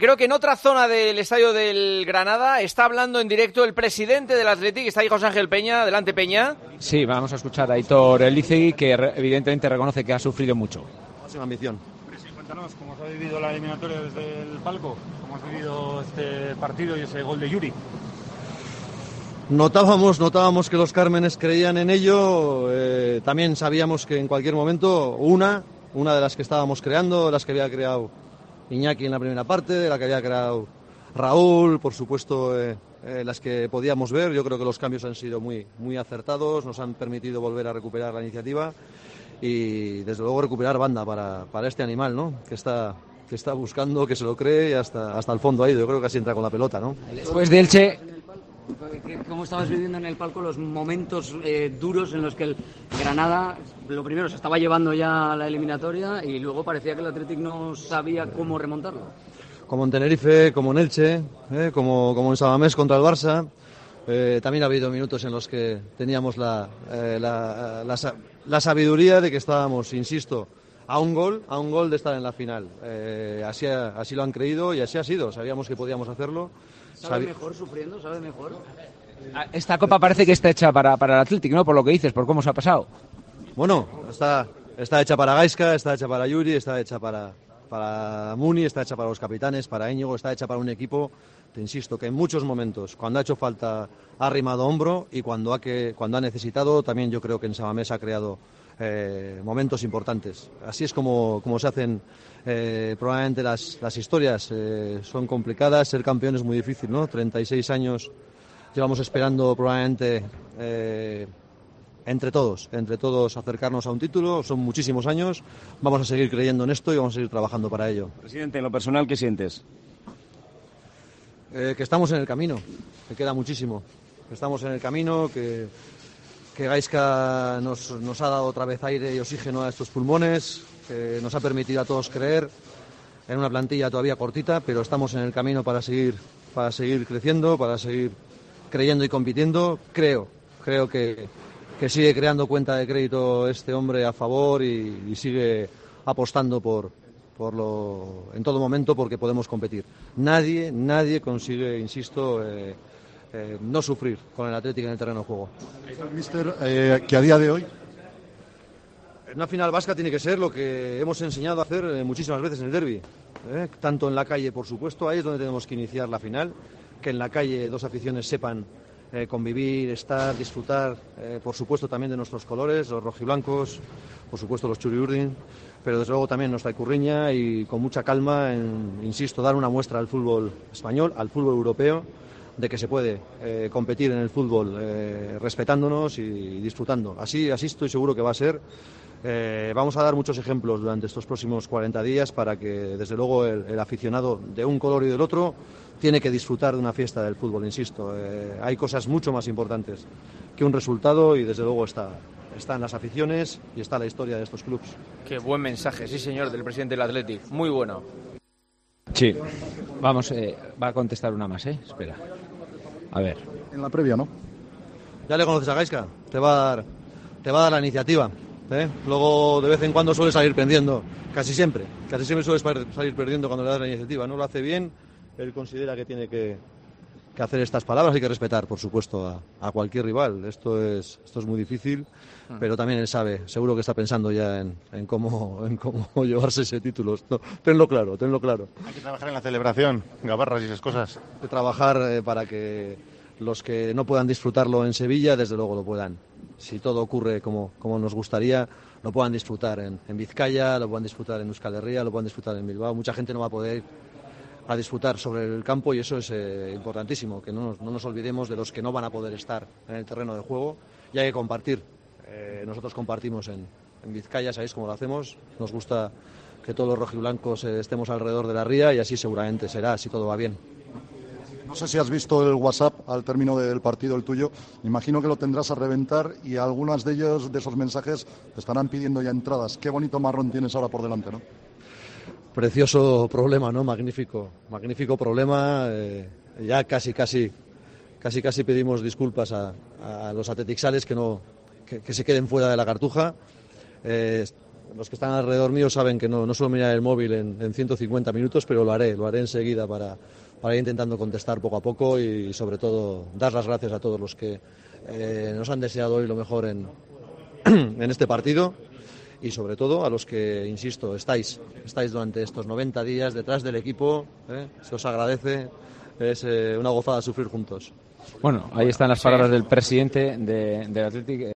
Creo que en otra zona del estadio del Granada está hablando en directo el presidente del Athletic. Está ahí José Ángel Peña. Adelante, Peña. Sí, vamos a escuchar a Aitor Elizegui, que evidentemente reconoce que ha sufrido mucho. Sin ambición. Cuéntanos, ¿cómo se ha vivido la eliminatoria desde el palco? ¿Cómo has vivido este partido y ese gol de Yuri? Notábamos que los Cármenes creían en ello. También sabíamos que en cualquier momento una de las que estábamos creando, las que había creado Iñaki en la primera parte, la que había creado Raúl, por supuesto, las que podíamos ver. Yo creo que los cambios han sido muy acertados, nos han permitido volver a recuperar la iniciativa y desde luego recuperar banda para este animal, ¿no? que está buscando, que se lo cree y hasta el fondo ha ido. Yo creo que así entra con la pelota, ¿no? Después de Elche, ¿cómo estabas viviendo en el palco los momentos duros en los que el Granada, lo primero, se estaba llevando ya la eliminatoria y luego parecía que el Athletic no sabía cómo remontarlo? Como en Tenerife, como en Elche, como en Samamés contra el Barça. También ha habido minutos en los que teníamos la sabiduría de que estábamos, insisto, a un gol de estar en la final. Así lo han creído y así ha sido. Sabíamos que podíamos hacerlo. ¿Sabe mejor sufriendo? ¿Sabe mejor? Esta copa parece que está hecha para el Athletic, ¿no? Por lo que dices, por cómo se ha pasado. Bueno, está hecha para Gaizka, está hecha para Yuri, está hecha para Muni, está hecha para los capitanes, para Íñigo, está hecha para un equipo, te insisto, que en muchos momentos, cuando ha hecho falta, ha arrimado hombro y cuando ha necesitado, también yo creo que en Samamés ha creado momentos importantes. Así es como se hacen probablemente las historias. Son complicadas, ser campeón es muy difícil, ¿no? 36 años llevamos esperando probablemente entre todos acercarnos a un título. Son muchísimos años, vamos a seguir creyendo en esto y vamos a seguir trabajando para ello. Presidente, en lo personal, ¿qué sientes? Que estamos en el camino, que queda muchísimo, que estamos en el camino, que Gaizka nos ha dado otra vez aire y oxígeno a estos pulmones, que nos ha permitido a todos creer en una plantilla todavía cortita, pero estamos en el camino para seguir creciendo, para seguir creyendo y compitiendo. Creo que sigue creando cuenta de crédito este hombre a favor y sigue apostando en todo momento porque podemos competir. Nadie consigue, insisto, no sufrir con el Athletic en el terreno de juego. Mister, que a día de hoy en una final vasca tiene que ser lo que hemos enseñado a hacer muchísimas veces en el derbi, tanto en la calle, por supuesto, ahí es donde tenemos que iniciar la final, que en la calle dos aficiones sepan convivir, estar, disfrutar, por supuesto también de nuestros colores, los rojiblancos, por supuesto los churiurdin, pero desde luego también nuestra icurriña y con mucha calma, insisto, dar una muestra al fútbol español, al fútbol europeo, de que se puede competir en el fútbol respetándonos y disfrutando. Así estoy seguro que va a ser. Vamos a dar muchos ejemplos durante estos próximos 40 días para que, desde luego, el aficionado de un color y del otro tiene que disfrutar de una fiesta del fútbol, insisto. Hay cosas mucho más importantes que un resultado y, desde luego, están las aficiones y está la historia de estos clubes. Qué buen mensaje, sí señor, del presidente del Athletic. Muy bueno. Sí, vamos, va a contestar una más, espera. A ver. En la previa, ¿no? Ya le conoces a Gaizka, te va a dar la iniciativa. Luego de vez en cuando suele salir perdiendo, casi siempre suele salir perdiendo cuando le das la iniciativa. No lo hace bien, él considera que tiene que hacer estas palabras, hay que respetar, por supuesto, a cualquier rival. Esto es muy difícil, pero también él sabe, seguro que está pensando ya en cómo llevarse ese título. No, tenlo claro. Hay que trabajar en la celebración, gabarras y esas cosas. Hay que trabajar para que los que no puedan disfrutarlo en Sevilla, desde luego lo puedan. Si todo ocurre como nos gustaría, lo puedan disfrutar en Vizcaya, lo puedan disfrutar en Euskal Herria, lo puedan disfrutar en Bilbao. Mucha gente no va a poder ir a disfrutar sobre el campo y eso es importantísimo, que no nos olvidemos de los que no van a poder estar en el terreno de juego y hay que compartir. Nosotros compartimos en Vizcaya, sabéis cómo lo hacemos, nos gusta que todos los rojiblancos estemos alrededor de la ría y así seguramente será, si todo va bien. No sé si has visto el WhatsApp al término del partido, el tuyo. Imagino que lo tendrás a reventar y algunas de esos mensajes te estarán pidiendo ya entradas. Qué bonito marrón tienes ahora por delante, ¿no? Precioso problema, ¿no? Magnífico problema. Ya casi pedimos disculpas a los atletixales que se queden fuera de la cartuja. los que están alrededor mío saben que no suelo mirar el móvil en 150 minutos, pero lo haré enseguida para ir intentando contestar poco a poco y sobre todo dar las gracias a todos los que nos han deseado hoy lo mejor en este partido y sobre todo a los que, insisto, estáis durante estos 90 días detrás del equipo, se os agradece, es una gozada sufrir juntos. Bueno, ahí están las palabras del presidente del Athletic.